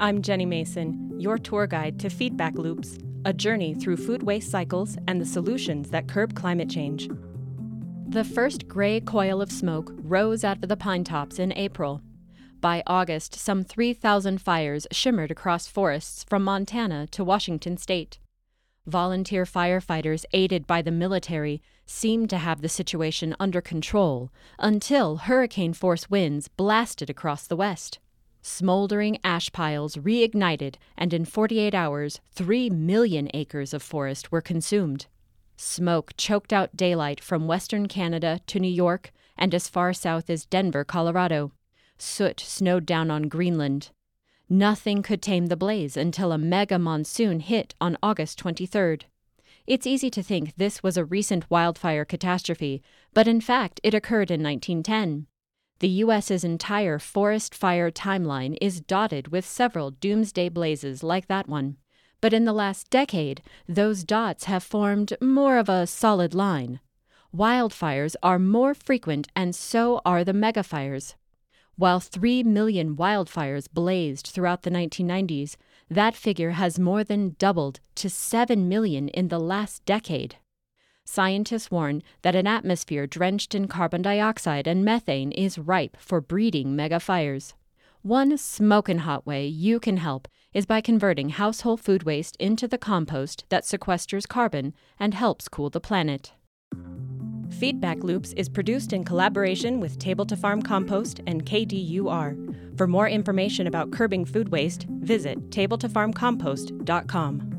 I'm Jenny Mason, your tour guide to Feedback Loops, a journey through food waste cycles and the solutions that curb climate change. The first gray coil of smoke rose out of the pine tops in April. By August, some 3,000 fires shimmered across forests from Montana to Washington state. Volunteer firefighters aided by the military seemed to have the situation under control until hurricane-force winds blasted across the west. Smoldering ash piles reignited, and in 48 hours, 3 million acres of forest were consumed. Smoke choked out daylight from western Canada to New York and as far south as Denver, Colorado. Soot snowed down on Greenland. Nothing could tame the blaze until a mega monsoon hit on August 23rd. It's easy to think this was a recent wildfire catastrophe, but in fact it occurred in 1910. The U.S.'s entire forest fire timeline is dotted with several doomsday blazes like that one. But in the last decade, those dots have formed more of a solid line. Wildfires are more frequent, and so are the megafires. While 3 million wildfires blazed throughout the 1990s, that figure has more than doubled to 7 million in the last decade. Scientists warn that an atmosphere drenched in carbon dioxide and methane is ripe for breeding megafires. One smokin' hot way you can help is by converting household food waste into the compost that sequesters carbon and helps cool the planet. Feedback Loops is produced in collaboration with Table to Farm Compost and KDUR. For more information about curbing food waste, visit tabletofarmcompost.com.